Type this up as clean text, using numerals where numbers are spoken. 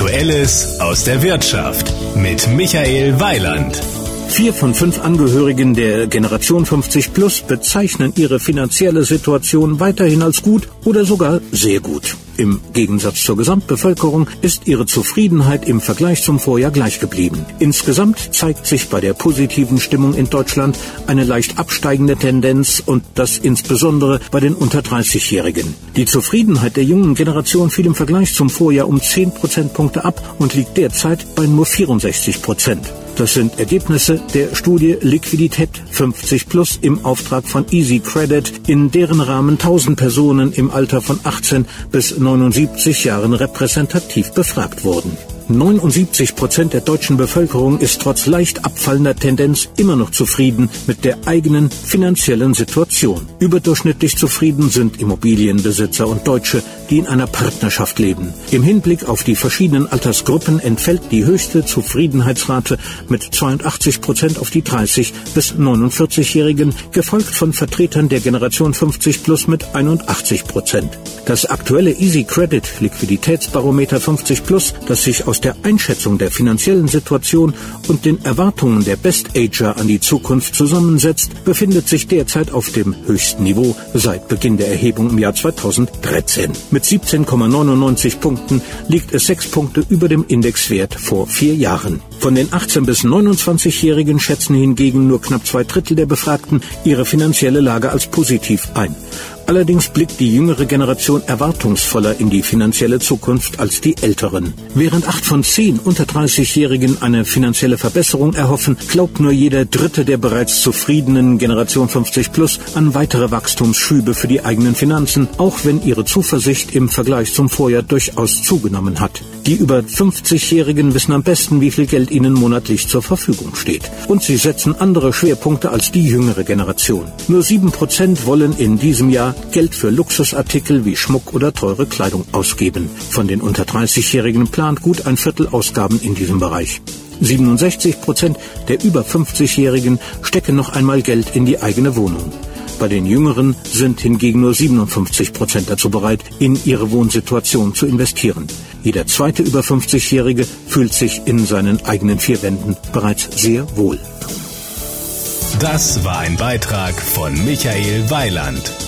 Aktuelles aus der Wirtschaft mit Michael Weiland. 4 von 5 Angehörigen der Generation 50 Plus bezeichnen ihre finanzielle Situation weiterhin als gut oder sogar sehr gut. Im Gegensatz zur Gesamtbevölkerung ist ihre Zufriedenheit im Vergleich zum Vorjahr gleich geblieben. Insgesamt zeigt sich bei der positiven Stimmung in Deutschland eine leicht absteigende Tendenz und das insbesondere bei den unter 30-Jährigen. Die Zufriedenheit der jungen Generation fiel im Vergleich zum Vorjahr um 10 Prozentpunkte ab und liegt derzeit bei nur 64%. Das sind Ergebnisse der Studie Liquidität 50 Plus im Auftrag von Easy Credit, in deren Rahmen 1000 Personen im Alter von 18 bis 79 Jahren repräsentativ befragt wurden. 79% der deutschen Bevölkerung ist trotz leicht abfallender Tendenz immer noch zufrieden mit der eigenen finanziellen Situation. Überdurchschnittlich zufrieden sind Immobilienbesitzer und Deutsche, die in einer Partnerschaft leben. Im Hinblick auf die verschiedenen Altersgruppen entfällt die höchste Zufriedenheitsrate mit 82% auf die 30- bis 49-Jährigen, gefolgt von Vertretern der Generation 50 Plus mit 81%. Das aktuelle Easy Credit Liquiditätsbarometer 50 Plus, das sich aus der Einschätzung der finanziellen Situation und den Erwartungen der Best-Ager an die Zukunft zusammensetzt, befindet sich derzeit auf dem höchsten Niveau seit Beginn der Erhebung im Jahr 2013. Mit 17,99 Punkten liegt es 6 Punkte über dem Indexwert vor 4 Jahren. Von den 18- bis 29-Jährigen schätzen hingegen nur knapp 2/3 der Befragten ihre finanzielle Lage als positiv ein. Allerdings blickt die jüngere Generation erwartungsvoller in die finanzielle Zukunft als die Älteren. Während 8 von 10 unter 30-Jährigen eine finanzielle Verbesserung erhoffen, glaubt nur jeder Dritte der bereits zufriedenen Generation 50 Plus an weitere Wachstumsschübe für die eigenen Finanzen, auch wenn ihre Zuversicht im Vergleich zum Vorjahr durchaus zugenommen hat. Die über 50-Jährigen wissen am besten, wie viel Geld ihnen monatlich zur Verfügung steht. Und sie setzen andere Schwerpunkte als die jüngere Generation. Nur 7% wollen in diesem Jahr Geld für Luxusartikel wie Schmuck oder teure Kleidung ausgeben. Von den unter 30-Jährigen plant gut ein Viertel Ausgaben in diesem Bereich. 67% der über 50-Jährigen stecken noch einmal Geld in die eigene Wohnung. Bei den Jüngeren sind hingegen nur 57% dazu bereit, in ihre Wohnsituation zu investieren. Jeder zweite über 50-Jährige fühlt sich in seinen eigenen 4 Wänden bereits sehr wohl. Das war ein Beitrag von Michael Weiland.